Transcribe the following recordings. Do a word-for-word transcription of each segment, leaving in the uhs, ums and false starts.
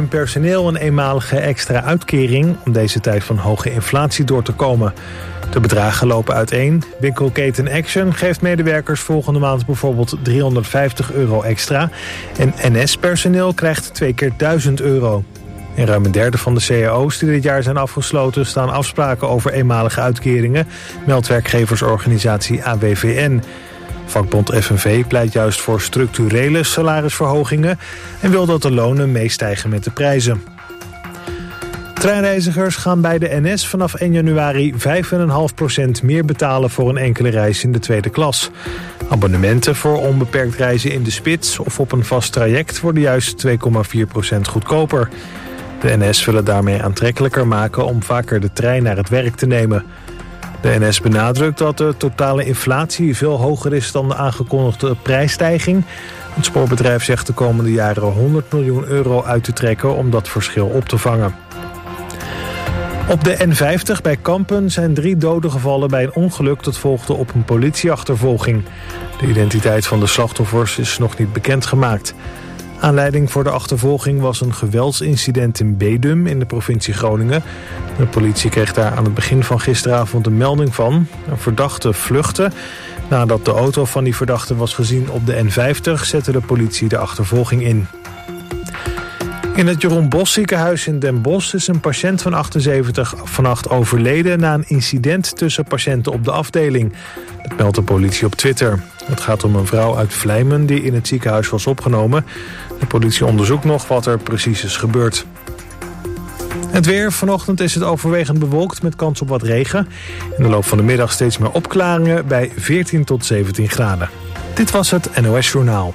hun personeel een eenmalige extra uitkering om deze tijd van hoge inflatie door te komen. De bedragen lopen uiteen. Winkelketen Action geeft medewerkers volgende maand bijvoorbeeld driehonderdvijftig euro extra. En N S-personeel krijgt twee keer duizend euro. In ruim een derde van de C A O's die dit jaar zijn afgesloten staan afspraken over eenmalige uitkeringen, meldt werkgeversorganisatie A W V N. Vakbond F N V pleit juist voor structurele salarisverhogingen en wil dat de lonen meestijgen met de prijzen. Treinreizigers gaan bij de N S vanaf één januari vijf komma vijf procent meer betalen voor een enkele reis in de tweede klas. Abonnementen voor onbeperkt reizen in de spits of op een vast traject worden juist twee komma vier procent goedkoper. De N S wil het daarmee aantrekkelijker maken om vaker de trein naar het werk te nemen. De N S benadrukt dat de totale inflatie veel hoger is dan de aangekondigde prijsstijging. Het spoorbedrijf zegt de komende jaren honderd miljoen euro uit te trekken om dat verschil op te vangen. Op de N vijftig bij Kampen zijn drie doden gevallen bij een ongeluk dat volgde op een politieachtervolging. De identiteit van de slachtoffers is nog niet bekendgemaakt. Aanleiding voor de achtervolging was een geweldsincident in Bedum in de provincie Groningen. De politie kreeg daar aan het begin van gisteravond een melding van. Een verdachte vluchtte. Nadat de auto van die verdachte was gezien op de N vijftig zette de politie de achtervolging in. In het Jeroen Bosch ziekenhuis in Den Bosch is een patiënt van achtenzeventig vannacht overleden na een incident tussen patiënten op de afdeling. Dat meldt de politie op Twitter. Het gaat om een vrouw uit Vlijmen die in het ziekenhuis was opgenomen. De politie onderzoekt nog wat er precies is gebeurd. Het weer. Vanochtend is het overwegend bewolkt met kans op wat regen. In de loop van de middag steeds meer opklaringen bij veertien tot zeventien graden. Dit was het N O S Journaal.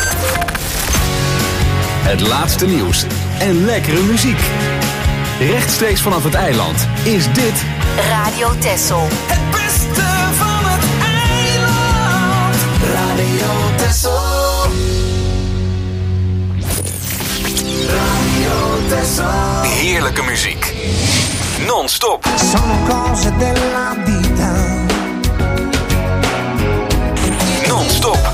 Het laatste nieuws en lekkere muziek. Rechtstreeks vanaf het eiland is dit Radio Texel. Het beste van het eiland. Radio Texel. Radio Texel. heerlijke muziek. Non-stop. Sono cose della vita. Non-stop.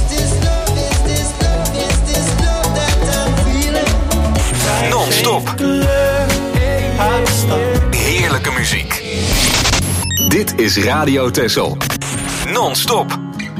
Non-stop. Heerlijke muziek. Dit is Radio Texel. Non-stop.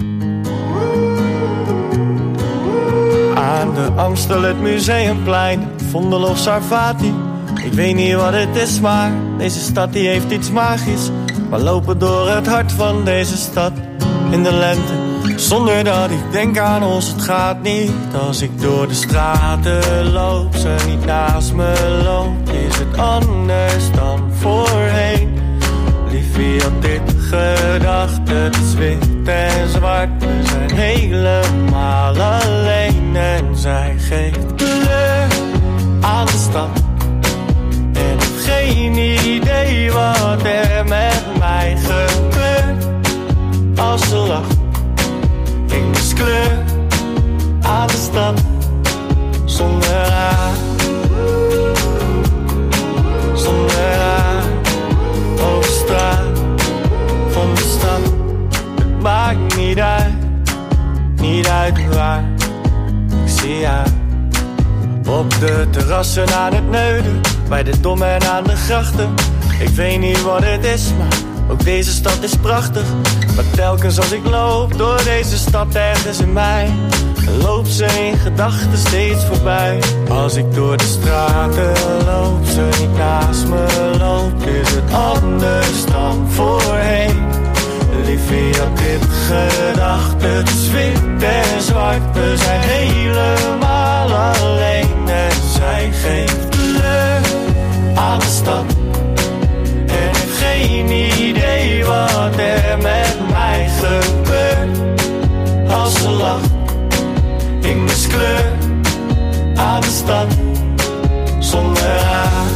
Aan de Amstel, het Museumplein, Vondel of Sarfati. Ik weet niet wat het is, maar deze stad die heeft iets magisch. We lopen door het hart van deze stad in de lente, zonder dat ik denk aan ons. Het gaat niet als ik door de straten loop, ze niet naast me loopt. Is het anders dan voorheen? Liefie had dit gedacht, het is wit en zwart. We zijn helemaal alleen en zij geeft kleur aan de stad. En ik heb geen idee wat er met mij gebeurt als ze lacht. Ik mis kleur aan de stad zonder haar, zonder haar. Over straat van de stad, het maakt niet uit, niet uit waar. Ik zie haar op de terrassen aan het Neuden, bij de Dom en aan de grachten. Ik weet niet wat het is, maar ook deze stad is prachtig. Maar telkens als ik loop door deze stad ergens in mij, loopt ze in gedachten steeds voorbij. Als ik door de straten loop, ze niet naast me loopt, is het anders dan voorheen. Liefie had dit gedacht, het is wit en zwart. We zijn helemaal alleen en zij geeft kleur aan de stad. En ik heb geen idee wat er met mij gebeurt als ze lacht. Ik mis kleur aan de stad zonder haar,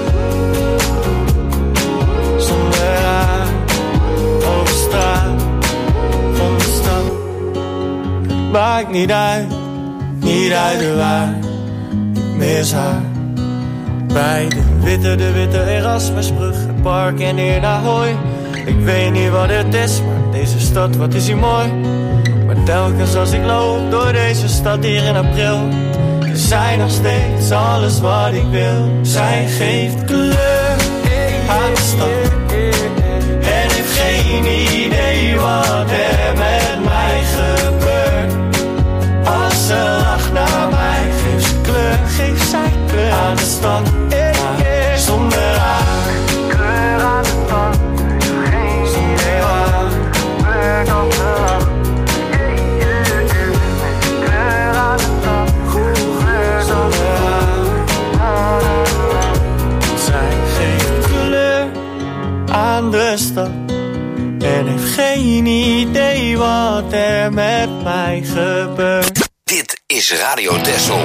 zonder haar. Over straat van de stad, het maakt niet uit, niet uit waar. Ik mis haar bij de witte, de witte Erasmusbrug, het park en hier naar Hooi. Ik weet niet wat het is, maar deze stad, wat is hier mooi. Maar telkens als ik loop door deze stad hier in april, Zij nog steeds alles wat ik wil. Zij geeft kleur aan de stad. En heeft geen idee wat er met mij gebeurt. Als ze lacht naar mij, geeft ze kleur. Geeft zij kleur aan de stad. Maar zonder haar, kleur aan de stad. Geen idee waar gebeurt op de lach. Kleur aan de stad. Zonder haar. Zij geeft kleur aan de stad. En heeft geen idee wat er met mij gebeurt. Dit is Radio Texel.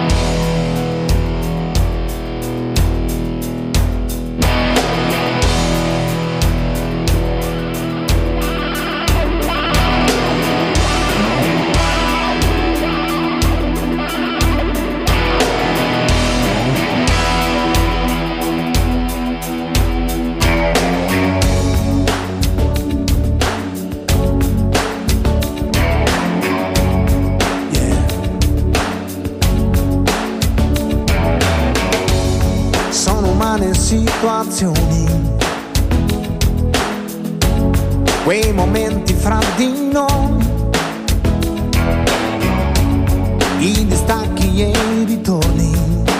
Situazioni, quei momenti fra di noi, i distacchi e i ritorni,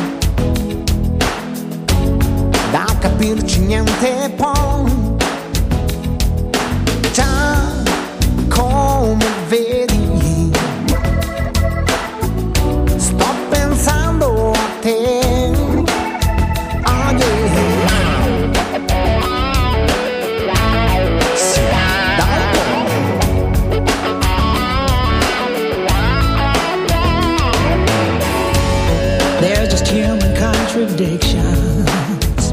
da capirci niente poi, già come vedi, sto pensando a te. Contradictions,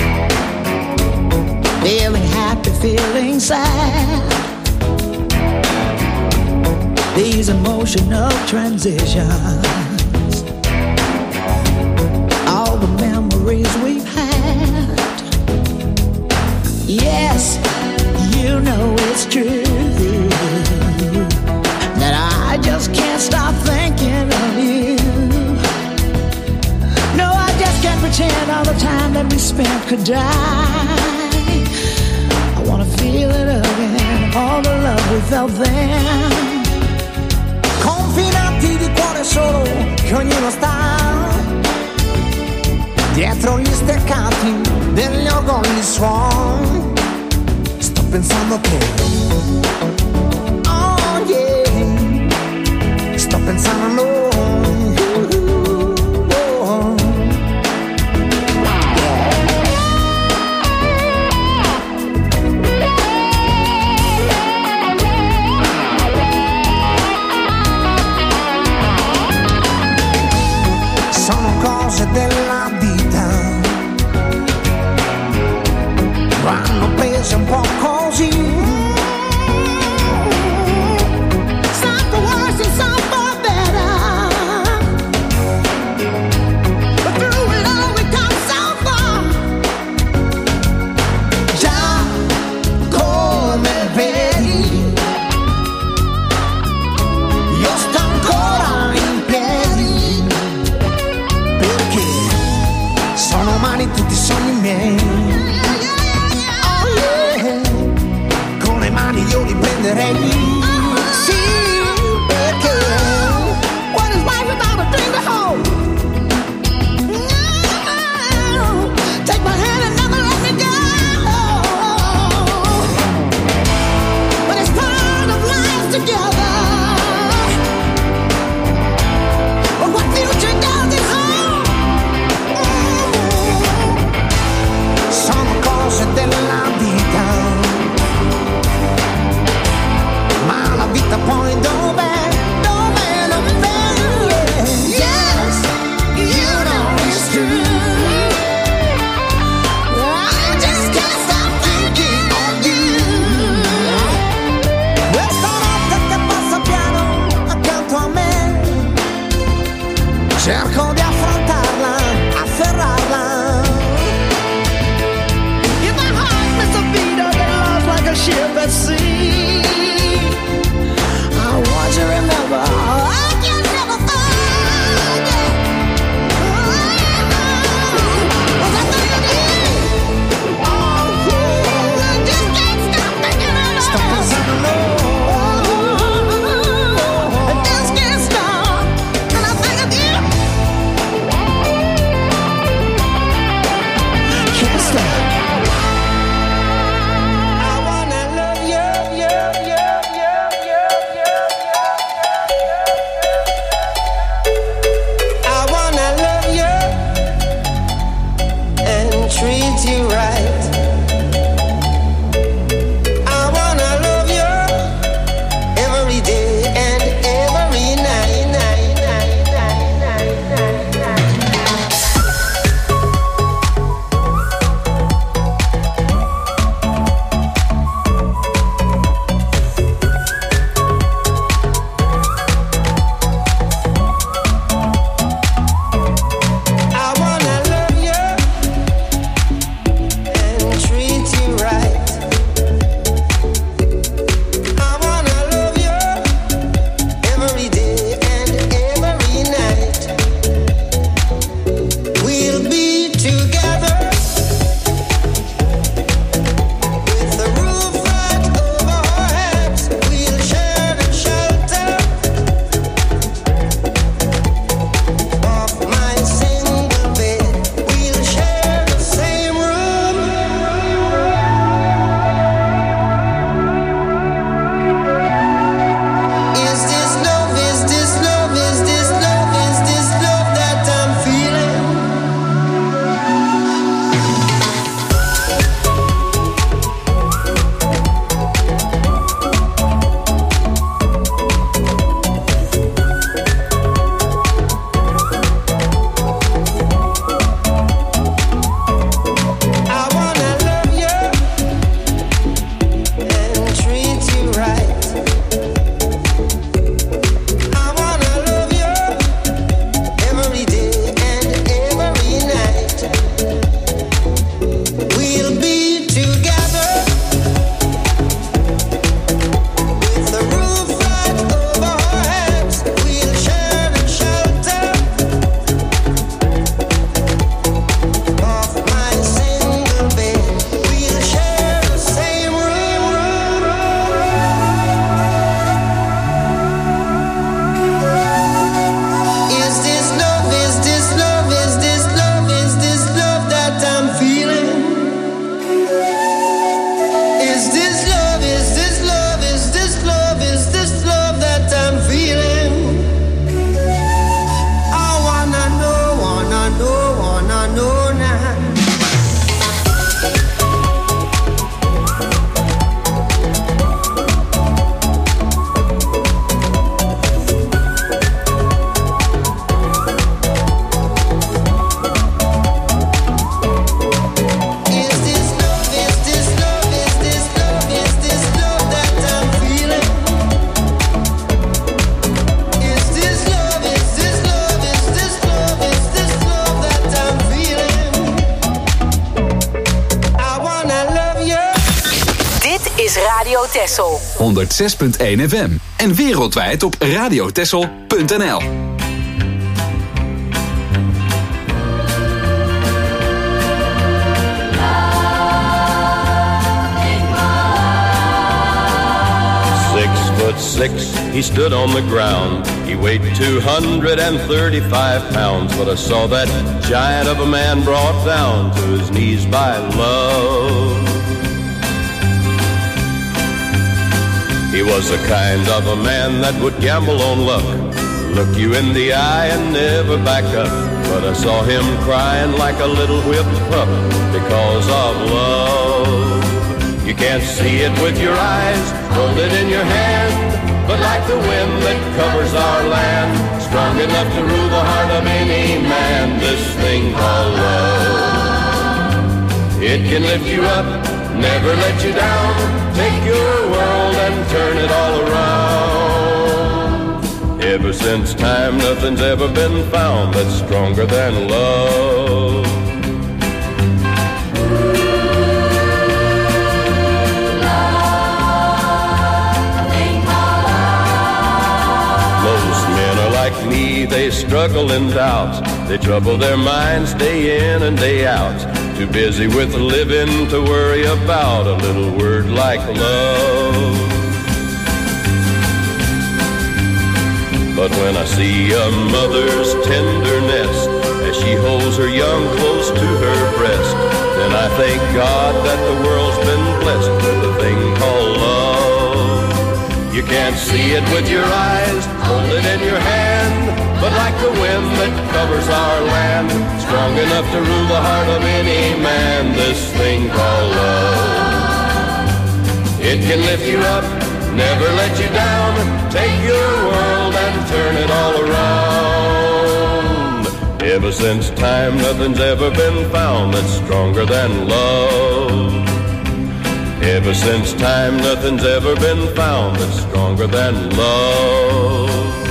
feeling happy, feeling sad, these emotional transitions, all the memories we've had. Yes, you know it's true that I just can't stop thinking of you. Can't pretend all the time that we spent could die. I wanna feel it again, all the love we felt then. Confinati di cuore solo, che ognuno sta dietro gli steccati degli orgogli suon. Sto pensando a te. Oh yeah. Sto pensando a noi. Della vita vanno prese un po' così. Some for worse and some for better, but through it all we come so far. Già come vedi, io sto ancora in piedi, sono umani tutti i sogni miei. Oh yeah. Con le mani io li prenderei. Sì, perché what is life without a dream to hold? No. Take my hand and never let me go. But it's part of life together. But what future does it hold? Texel. honderdzes punt één F M. En wereldwijd op radiotexel punt n l. Six, he stood on the ground. He weighed two hundred thirty-five pounds, but I saw that giant of a man brought down to his knees by love. He was the kind of a man that would gamble on luck, look you in the eye and never back up. But I saw him crying like a little whipped pup because of love. You can't see it with your eyes, hold it in your hand, but like the wind that covers our land, strong enough to rule the heart of any man, this thing called love. It can lift you up, never let you down, take your world and turn it all around. Ever since time, nothing's ever been found that's stronger than love. Me, they struggle in doubt. They trouble their minds day in and day out. Too busy with living to worry about a little word like love. But when I see a mother's tenderness as she holds her young close to her breast, then I thank God that the world's been blessed with a thing called love. You can't see it with your eyes, hold it in your hand, but like the wind that covers our land, strong enough to rule the heart of any man, this thing called love. It can lift you up, never let you down, take your world and turn it all around. Ever since time, nothing's ever been found that's stronger than love. Ever since time, nothing's ever been found that's stronger than love.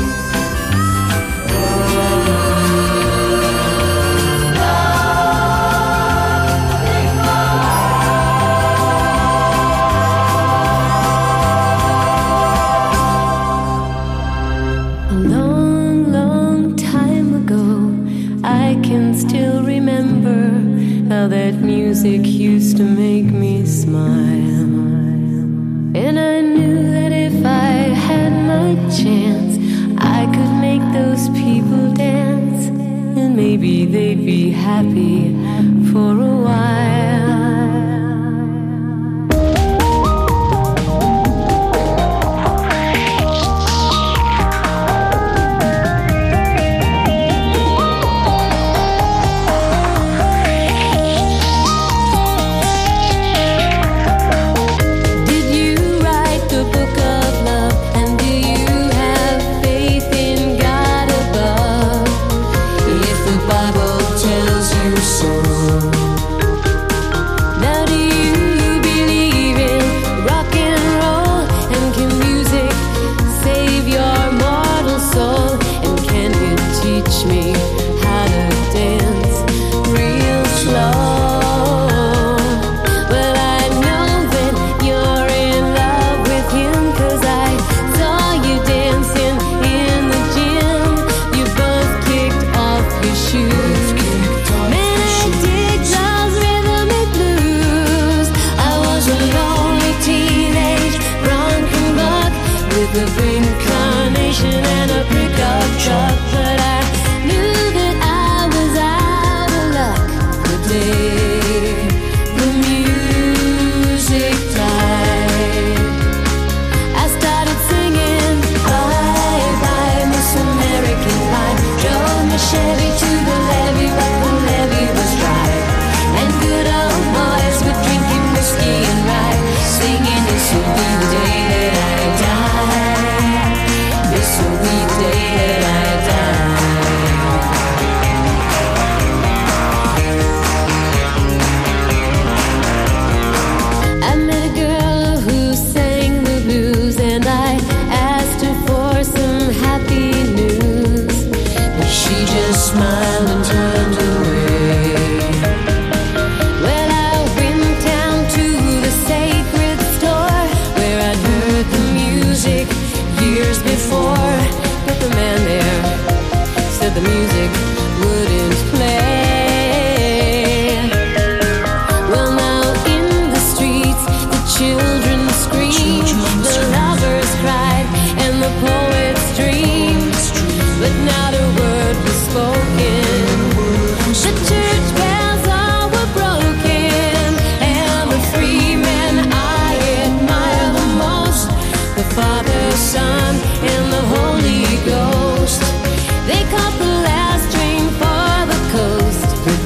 A long, long time ago, I can still remember how that music used to make me smile. And I knew that if I had my chance, I could make those people dance, and maybe they'd be happy for a while.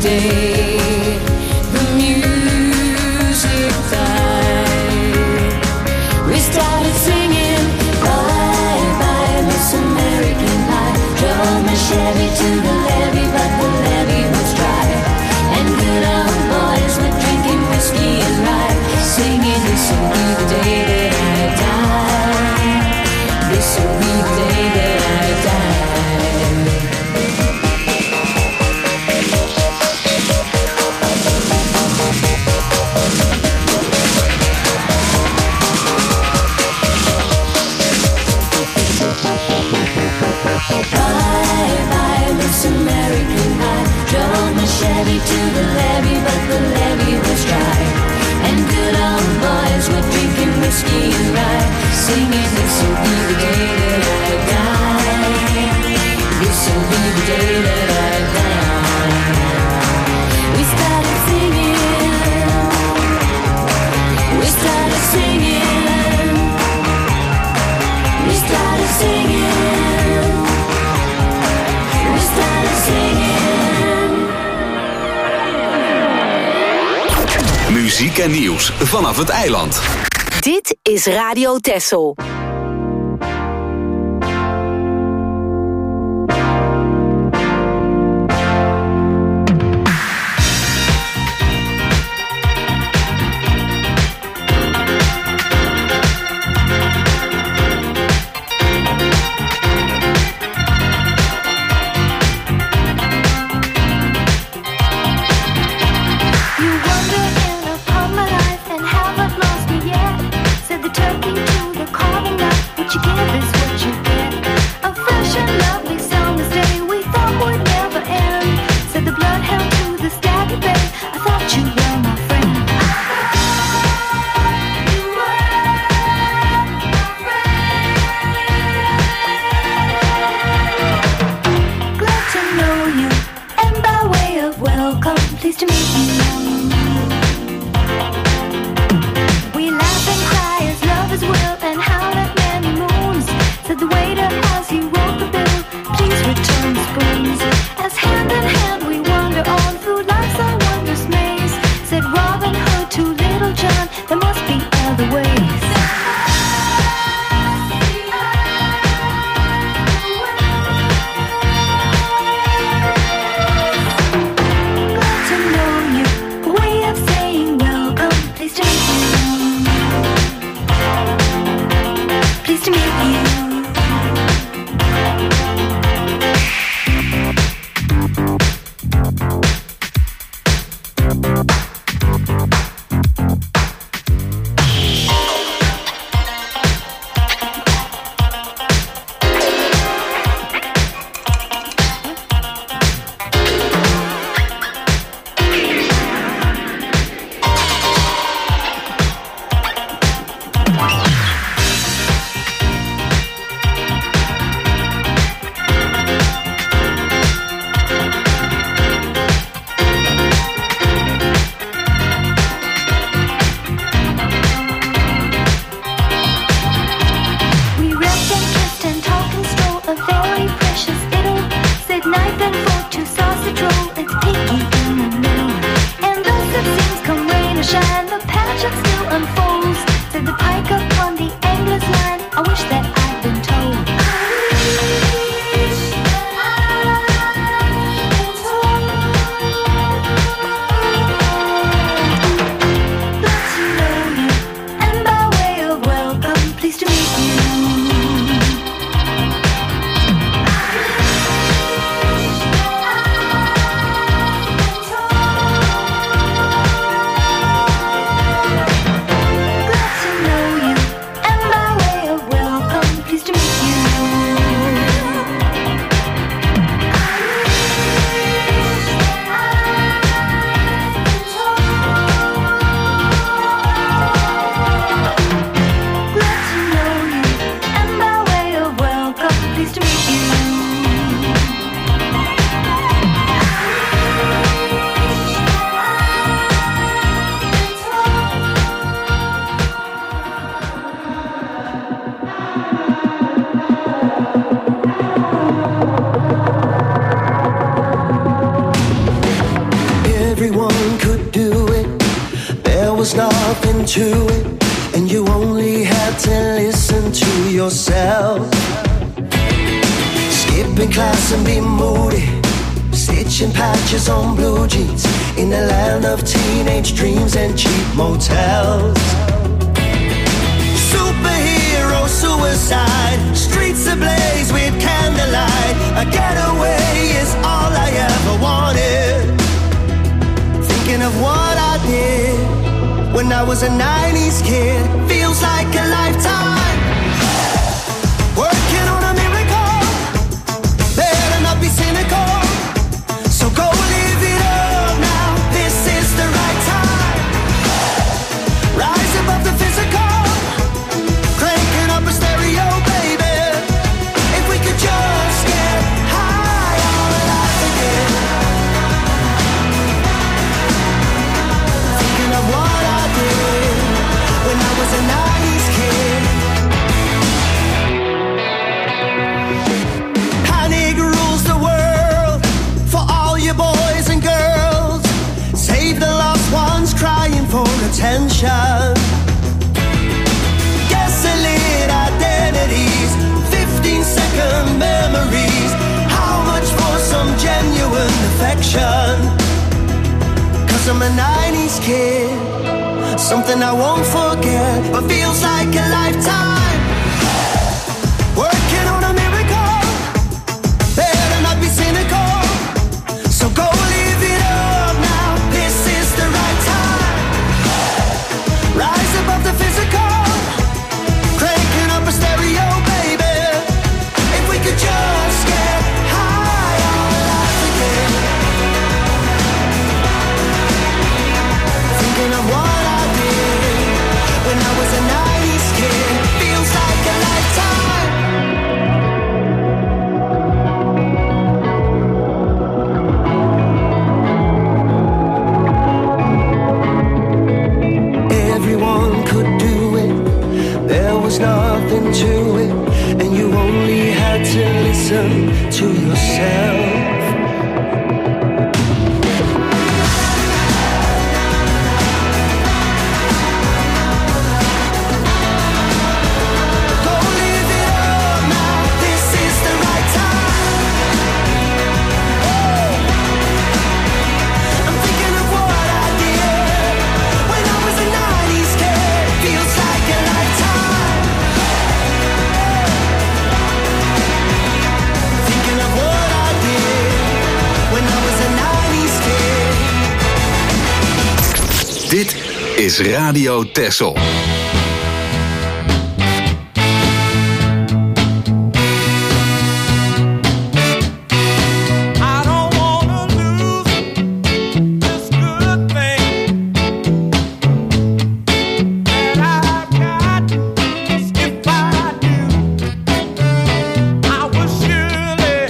day the music died. We started singing bye bye Miss American Pie. Drove my Chevy to the levee, but the levee was dry. And good old boys were drinking whiskey and rye, singing this will be the day that I die. This will be the day that I die. Bye bye Miss American Pie. Drove my Chevy to the levee, but the levee was dry. And good old boys were drinking whiskey and rye, singing this will be the day that I die. This will be the day that I die. We started singing. We started singing. We started singing. We started singing. Muziek en nieuws vanaf het eiland. Dit is Radio Texel. Wait Everyone could do it. There was nothing to it, and you only had to listen to yourself. Skipping class and be moody, stitching patches on blue jeans in the land of teenage dreams and cheap motels. Superhero suicide, streets ablaze with candlelight. A getaway is all I ever wanted. Thinking of what I did when I was a nineties kid, feels like a lifetime. Working on a miracle, better not be cynical. So go live it up now, this is the right time. Rise above the physical, cranking up a stereo, baby. If we could just get high on life again. Thinking of what I did when I was a nineties kid. Panic rules the world for all you boys and girls. Save the lost ones crying for attention. Gasoline identities, fifteen second memories. How much for some genuine affection? Cause I'm a nineties kid, something I won't forget, but feels like a lifetime. Working on a miracle, better not be cynical. So go live it up now, this is the right time. Rise above the physical, cranking up a stereo, baby. If we could just get high on life again. Thinking of what I did when I was a nineties kid, feels like a lifetime. Everyone could do it, there was nothing to it, and you only had to listen to yourself. Go live it up now, this is the right time. I'm thinking of what I did when I was a nineties kid, feels like a lifetime. Thinking of what I did when I was a nineties kid. Dit is Radio Texel. I don't wanna lose this good thing that I've got. 'Cause if I do, I will surely,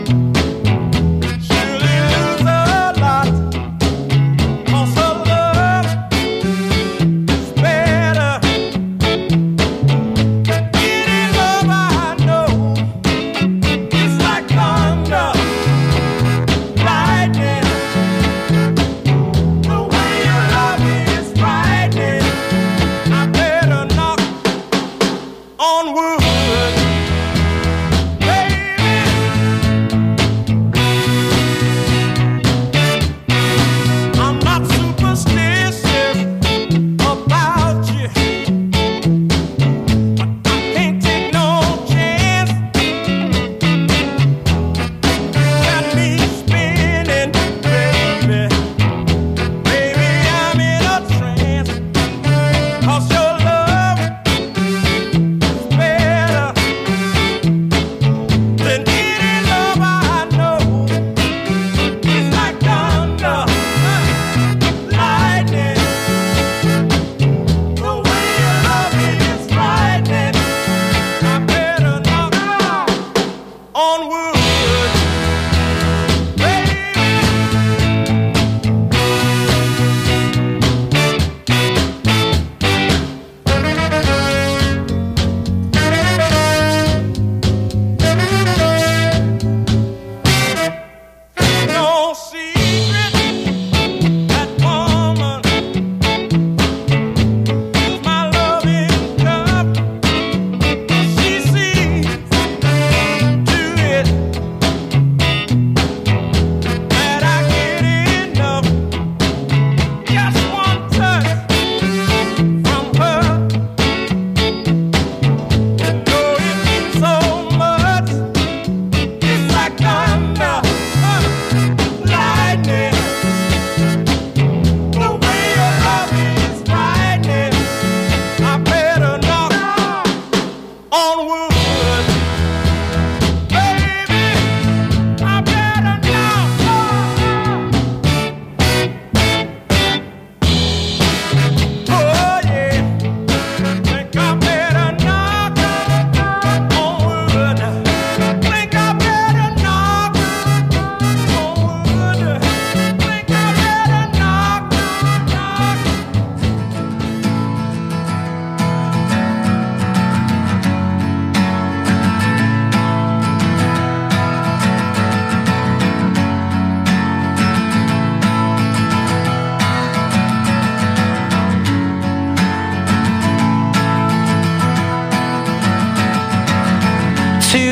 surely lose a lot. 'Cause the love is better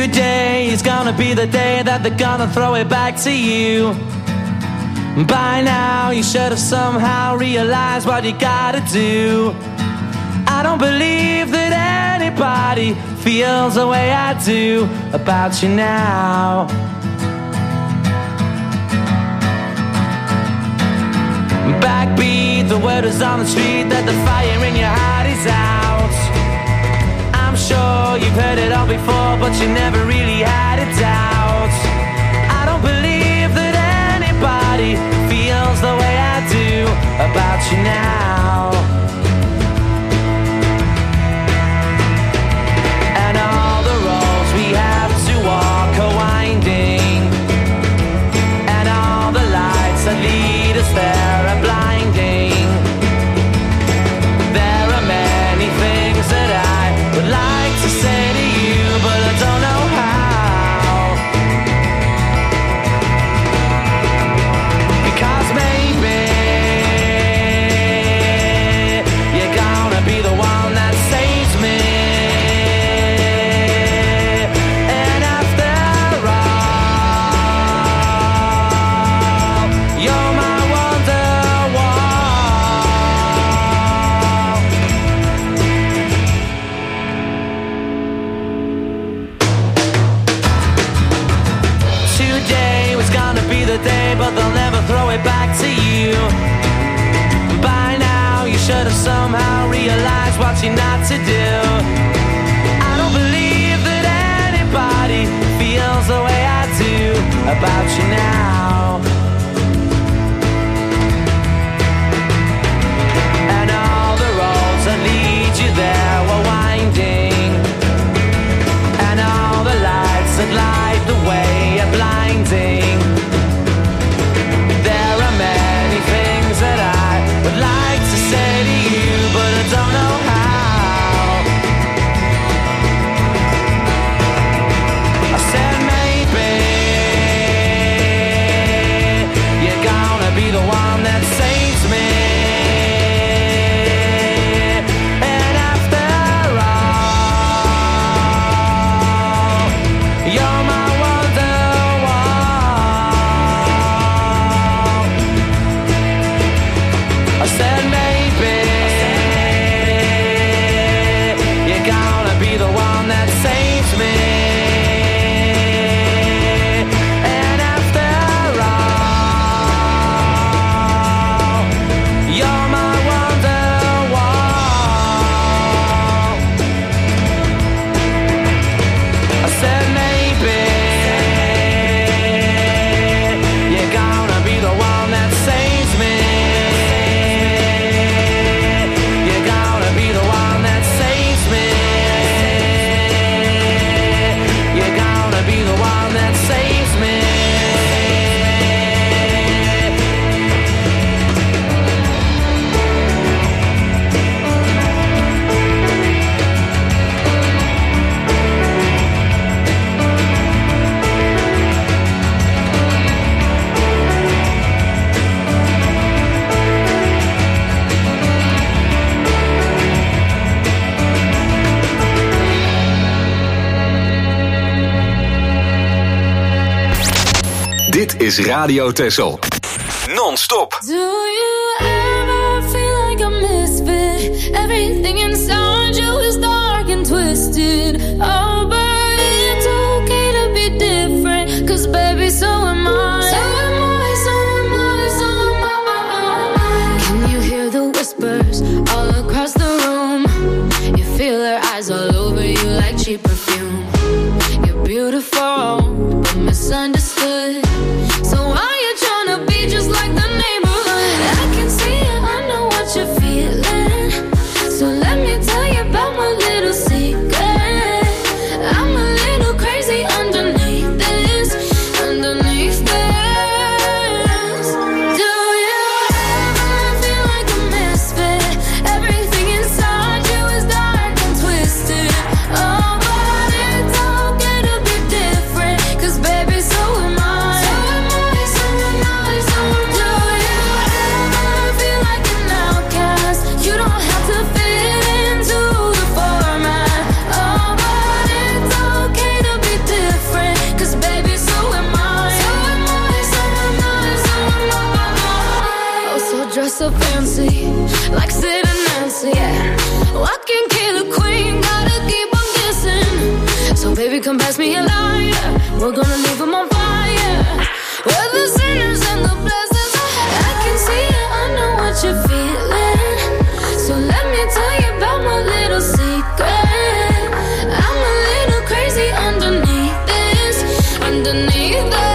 Today is gonna be the day that they're gonna throw it back to you. By now you should have somehow realized what you gotta do. I don't believe that anybody feels the way I do about you now. Backbeat, the word is on the street that the fire in your heart is out. I'm sure you've heard it all before, but you never really had a doubt. I don't believe that anybody feels the way I do about you now. And all the roads we have to walk are winding, and all the lights that lead us there are blinding. There are many things that I would like to say to you, but I don't know how. Because maybe you're gonna be the one that saves me. And after all, you're my wonderwall. Today was gonna be the day, but they'll never throw it back to you. By now you should have somehow realized what you're not to do. I don't believe that anybody feels the way I do about you now. And all the roads that lead you there were winding, and all the lights that light the way are blinding. There are many things that I would like to say to you, but I don't know how. I said maybe you're gonna be the one that saves me. And after all, you're my wonderwall. I said maybe you're gonna be the one that saves me. And after all, you're my wonderwall. I said maybe you're gonna be the one that saves me. You're gonna be the one that saves me. You're gonna be the one that saves me. Dit is Radio Texel. Non-stop. Do you ever feel like a misfit? Everything inside you is dark and twisted. Oh, but it's okay to be different, 'cause baby, so am I. So am I, so am I, so am I. Can you hear the whispers all across the room? You feel their eyes all over you like cheap perfume. You're beautiful, but misunderstood. So why you tryna be just like the neighborhood? I can see it, I know what you're feeling. So let me tell you about my little secret. I'm a little crazy underneath this, underneath this. Do you ever feel like a misfit? Every dress so fancy, like Sid and Nancy, yeah. Oh, I can kill a queen, gotta keep on kissing. So baby, come pass me a lighter, we're gonna leave them on fire. We're the sinners and the blessings. I can see it, I know what you're feeling. So let me tell you about my little secret. I'm a little crazy underneath this, underneath this.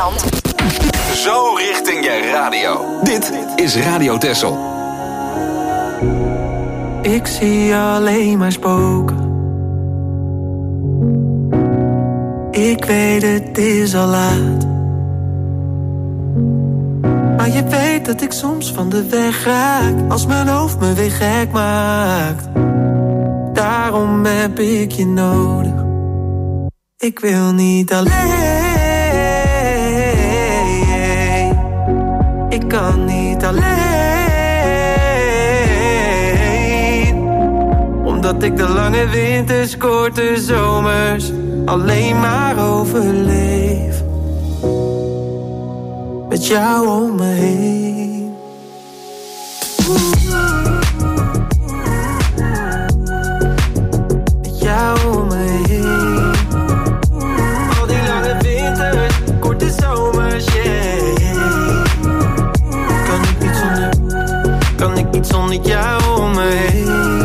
Nederland. Zo richting je radio. Dit is Radio Texel. Ik zie alleen maar spoken. Ik weet het is al laat. Maar je weet dat ik soms van de weg raak als mijn hoofd me weer gek maakt. Daarom heb ik je nodig. Ik wil niet alleen. Ik kan niet alleen. Omdat ik de lange winters, korte zomers alleen maar overleef. Met jou om me heen. Met jou om me heen. Al die lange winters, korte zomers, yeah. Kan ik niet zonder, kan ik niet zonder jou om me heen.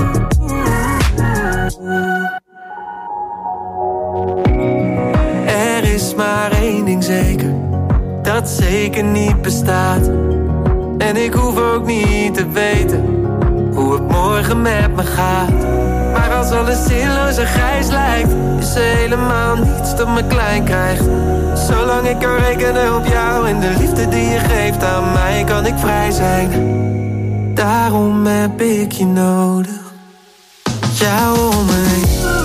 Er is maar één ding zeker, dat zeker niet bestaat. En ik hoef ook niet te weten hoe het morgen met me gaat. Maar als alles zinloos en grijs lijkt, is er helemaal niets dat me klein krijgt. Zolang ik kan rekenen op jou en de liefde die je geeft aan mij, kan ik vrij zijn. Daarom heb ik je nodig. Jou om me heen.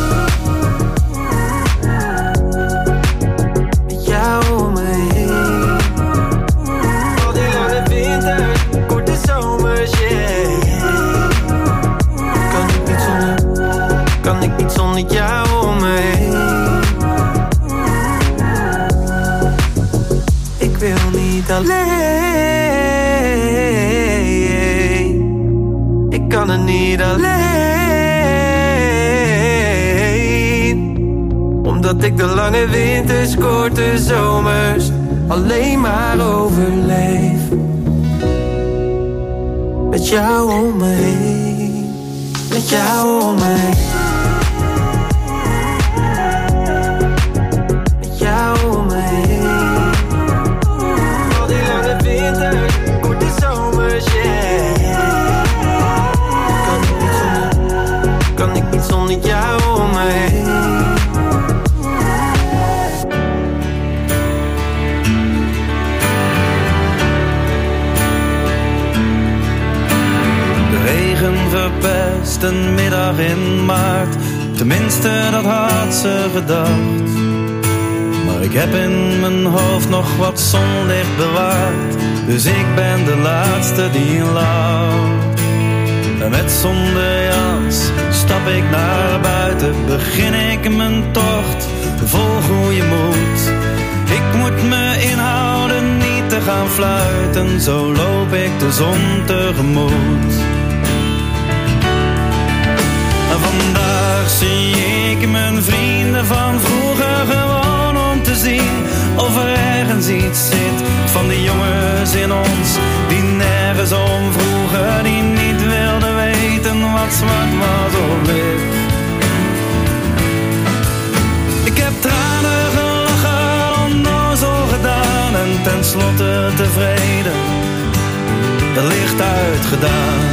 Zonder jou om me heen. Ik wil niet alleen. Ik kan er niet alleen. Omdat ik de lange winters, korte zomers alleen maar overleef. Met jou om me heen. Met jou om me heen. Zonder jou om me heen. De regen verpest een middag in maart. Tenminste, dat had ze gedacht. Maar ik heb in mijn hoofd nog wat zonlicht bewaard. Dus ik ben de laatste die lacht. En met zonder jas stap ik naar buiten, begin ik mijn tocht, vol goede moed. Ik moet me inhouden niet te gaan fluiten, zo loop ik de zon tegemoet. En vandaag zie ik mijn vrienden van vroeger gewoon om te zien of er ergens iets zit van die jongens in ons die nergens om vroegen, die niet wilden weten wat zwart was of wit. Ik heb tranen gelachen, onnozel gedaan en tenslotte tevreden, het licht uitgedaan.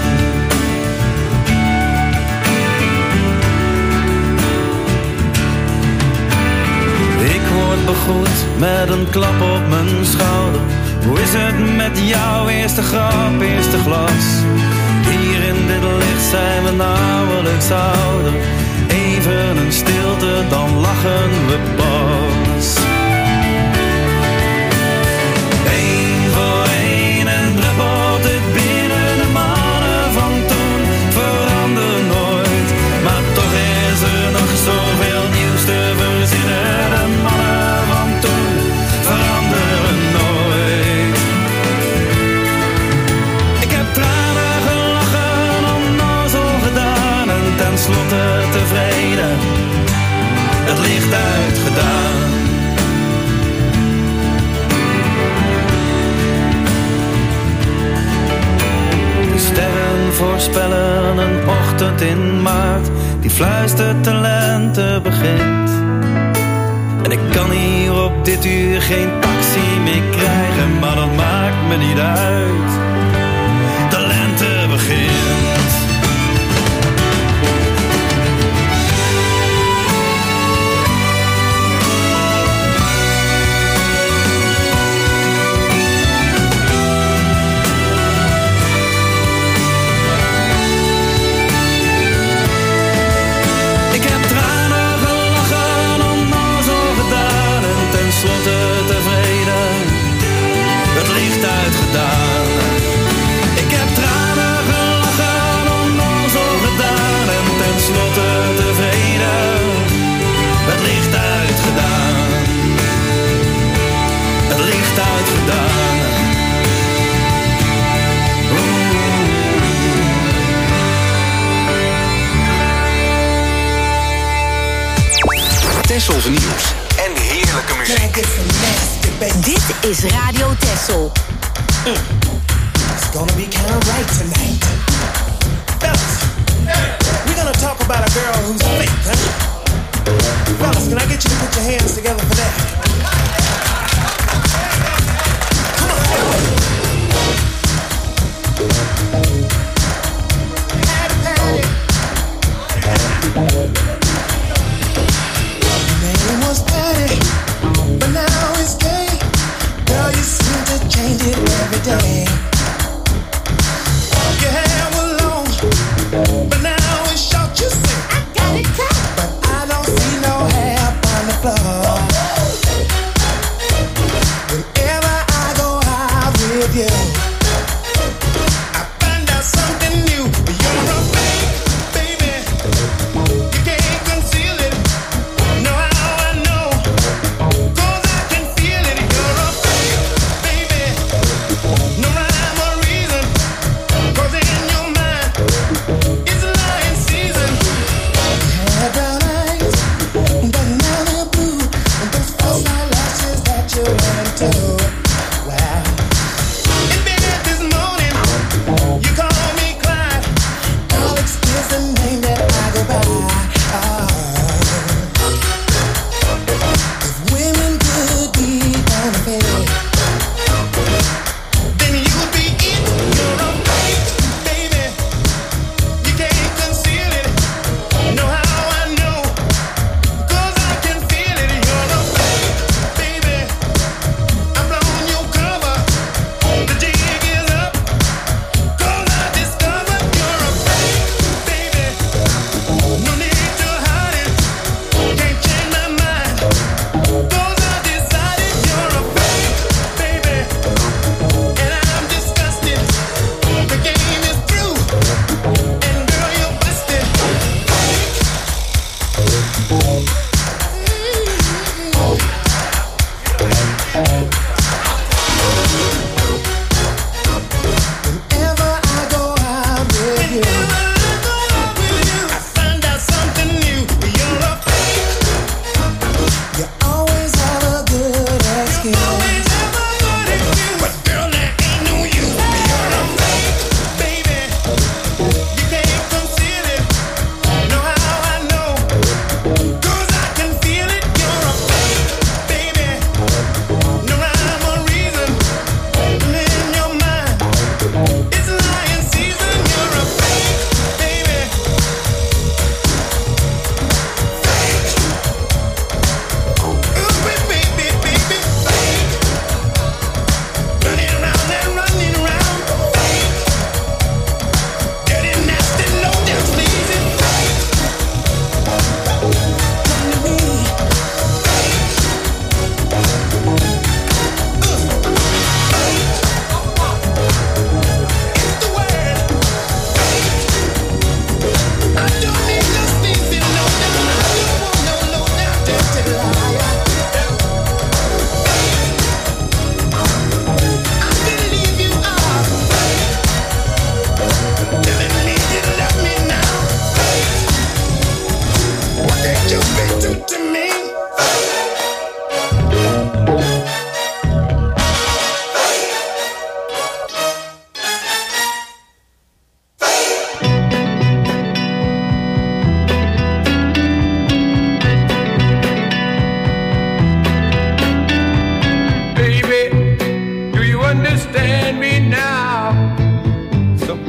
Ik word begroet met een klap op mijn schouder. Hoe is het met jou? Eerste grap, eerste glas. Hier in dit licht zijn we nauwelijks ouder. Even een stilte, dan lachen we pas. Eén voor één en druppelt het binnen. De mannen van toen veranderen nooit. Maar toch is er nog zoveel nieuws te verzinnen. De mannen van toen veranderen nooit. Ik heb tranen gelachen, onnozel gedaan en tenslotte tevreden, het licht uitgedaan. De sterren voorspellen een ochtend in maart, die fluistert de lente begint. En ik kan hier op dit uur geen taxi meer krijgen, maar dat maakt me niet uit. De lente begint. Tenslotte tevreden, het licht uitgedaan. Ik heb tranen gelachen, onnozel gedaan. En tenslotte tevreden, het licht uitgedaan. Het licht uitgedaan. Tessels nieuws en heerlijke muziek. Dit is Radio Tessel. Mm. It's gonna be kind of right tonight. Fellas, we're gonna talk about a girl who's fake, huh? Fellas, can I get you to put your hands together for that? Come on. Patty, Patty. Name was Patty, but now it's gay. Girl, you seem to change it every day. Your hair was long, but now it's short. You say I got it cut, but I don't see no hair on the floor. Whenever I go out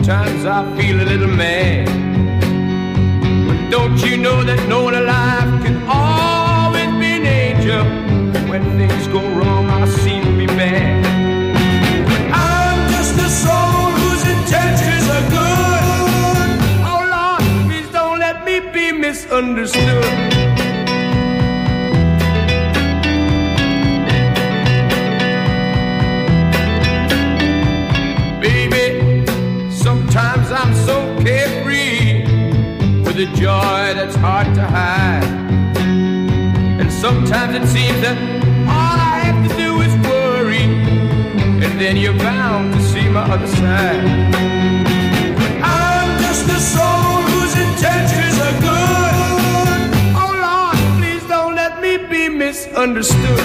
sometimes I feel a little mad. But don't you know that no one alive can always be an angel? When things go wrong, I seem to be bad. I'm just a soul whose intentions are good. Oh Lord, please don't let me be misunderstood. Sometimes I'm so carefree with a joy that's hard to hide. And sometimes it seems that all I have to do is worry, and then you're bound to see my other side. I'm just a soul whose intentions are good. Oh Lord, please don't let me be misunderstood.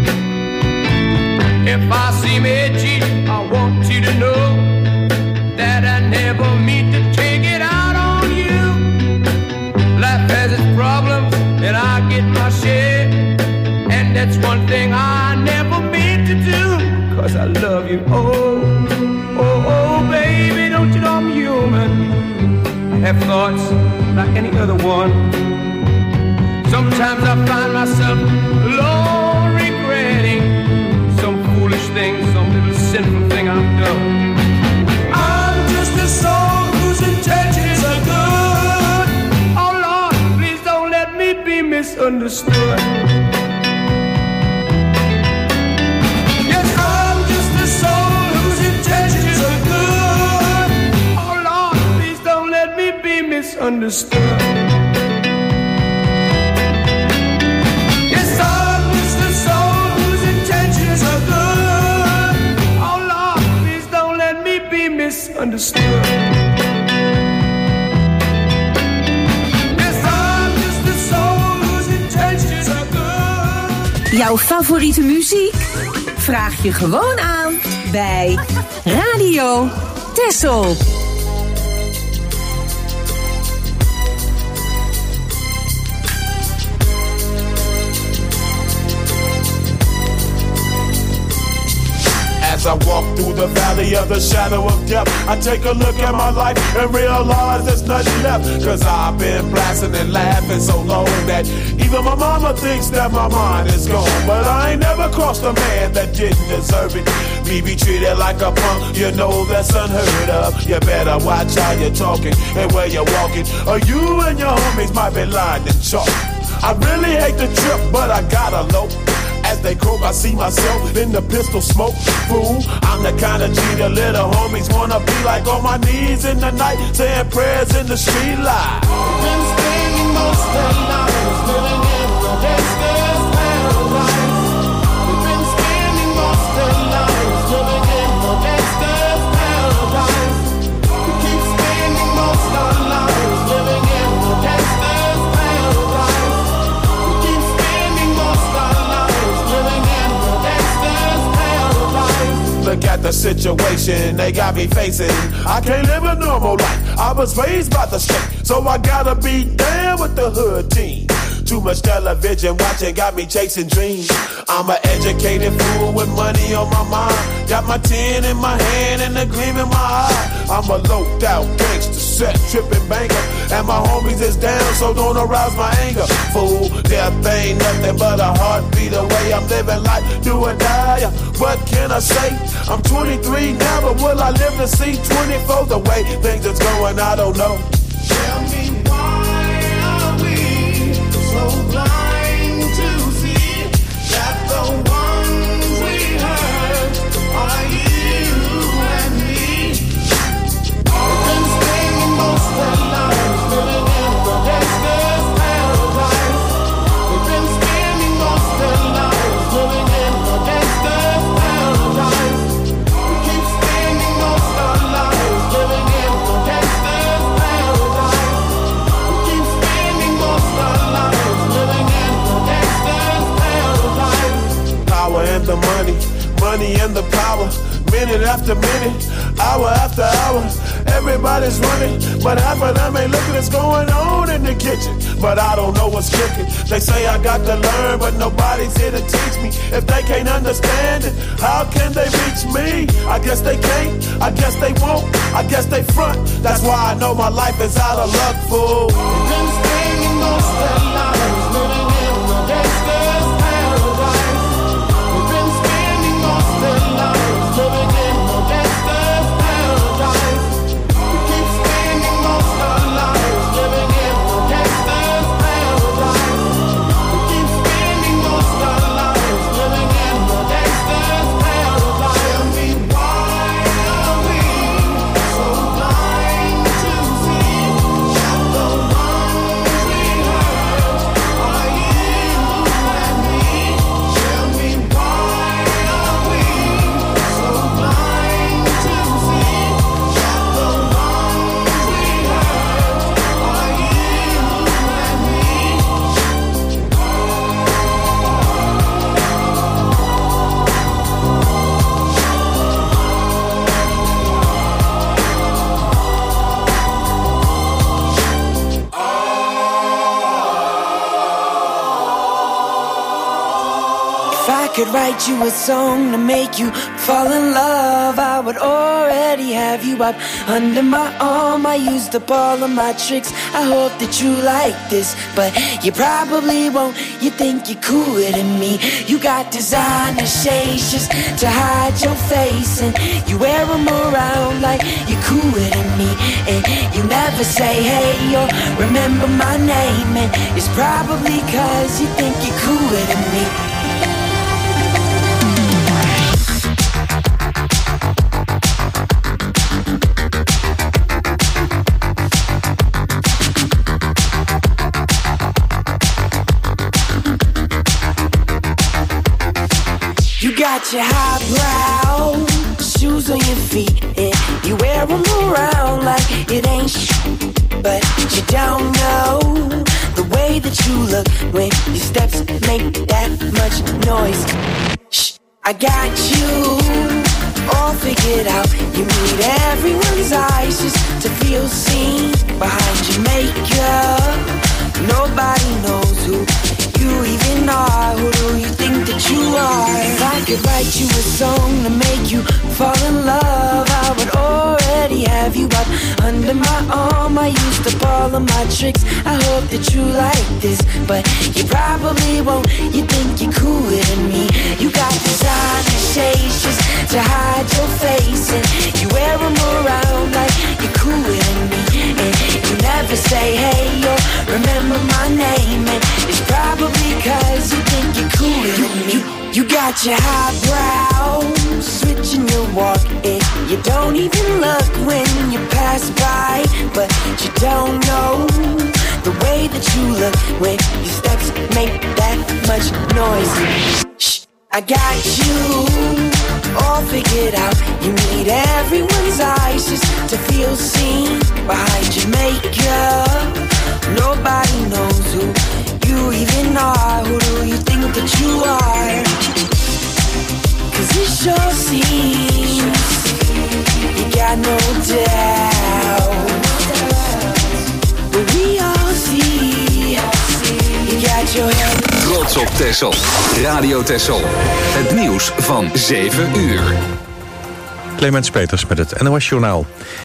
If I seem edgy, I want you to know that I never mean to take it out on you. Life has its problems, and I get my share. And that's one thing I never meant to do, 'cause I love you. Oh, oh, oh, baby, don't you know I'm human? I have thoughts like any other one. Sometimes I find myself alone regretting some foolish thing, some little sinful thing I've done. The soul whose intentions are good. Oh Lord, please don't let me be misunderstood. Yes, I'm just a soul whose intentions are good. Oh Lord, please don't let me be misunderstood. Yes, I'm just a soul whose intentions are good. Oh Lord, please don't let me be misunderstood. Jouw favoriete muziek? Vraag je gewoon aan bij Radio Texel. As I walk through the valley of the shadow of death, I take a look at my life and realize there's nothing left. Cause I've been blasting and laughing so long that even my mama thinks that my mind is gone. But I ain't never crossed a man that didn't deserve it. Me be treated like a punk, you know that's unheard of. You better watch how you're talking and where you're walking, or you and your homies might be lined in chalk. I really hate the trip, but I gotta low. As they croak, I see myself in the pistol smoke. Fool, I'm the kind of G the little homies wanna be like, on my knees in the night, saying prayers in the street light. Been spending most of their lives living in the gangster's paradise. We've been spending most of their lives living in the gangster's paradise. We keep spending most of our lives living in the gangster's paradise. We keep spending most of our lives living in the gangster's paradise. Look at the situation they got me facing. I can't live a normal life. I was raised by the state, so I gotta be down with the hood team. Too much television watching got me chasing dreams. I'm an educated fool with money on my mind. Got my tin in my hand and a gleam in my eye. I'm a loped out gangster, set tripping banker, and my homies is down, so don't arouse my anger. Fool, death ain't nothing but a heartbeat away. I'm living life, do or die. What can I say? I'm twenty-three now, but will I live to see twenty-four? The way things is going, I don't know. Tell me why are we so blind to see that the ones we hurt are you and me? We've been spending most of our lives living in the gangster's paradise. We've been spending most of our lives living in the gangster's paradise. We keep spending most of our lives living in the gangster's paradise. We keep spending most of our lives living in the gangster's paradise. Power and the money, money and the power. Minute after minute, hour after hour, everybody's running, but half of them ain't looking what's going on in the kitchen. But I don't know what's cooking. They say I got to learn, but nobody's here to teach me. If they can't understand it, how can they reach me? I guess they can't, I guess they won't, I guess they front. That's why I know my life is out of luck, fool. We've been spending most of our lives living in the gangster's paradise. We've been spending most of our lives living in the gangster's paradise. We keep spending most of our lives living in the gangster's paradise. We keep spending most of our lives living in the gangster's paradise. Tell me why are we so blind to see that the wrongs we heard are you and me? Tell me why are we so blind to see that the wrongs we heard are you and me? If I could write you a song to make you fall in love, I would already have you up under my arm. I used up all of my tricks, I hope that you like this, but you probably won't. You think you're cooler than me. You got designer shades just to hide your face, and you wear them around like you're cooler than me. And you never say hey or remember my name, and it's probably cause you think you're cooler than me. You got your highbrow shoes on your feet, and you wear them around like it ain't shit. But you don't know the way that you look when your steps make that much noise. Shh, I got you all figured out. You need everyone's eyes just to feel seen behind your makeup. Nobody knows who you even are. Who do you think that you are? If I could write you a song to make you fall in love, I would already have you up under my arm. I used up all of my tricks, I hope that you like this, but you probably won't. You think you're cooler than me. You got designer shades just to hide your face, and you wear them around like you're cooler than me. And you never say hey or remember my name, and it's probably cause you think you're cooler than me. You, you got your highbrow switching your walk, and you don't even look when you pass by, but you don't know the way that you look when your steps make that much noise. Shh, I got you all figured out. You need everyone's eyes just to feel seen behind your makeup. Nobody knows who you even are. Who do you think that you are? Cause it sure seems you got no doubt, but we all see you got your head. Trots op Texel. Radio Texel. Het nieuws van zeven uur. Clemens Peters met het N O S Journaal.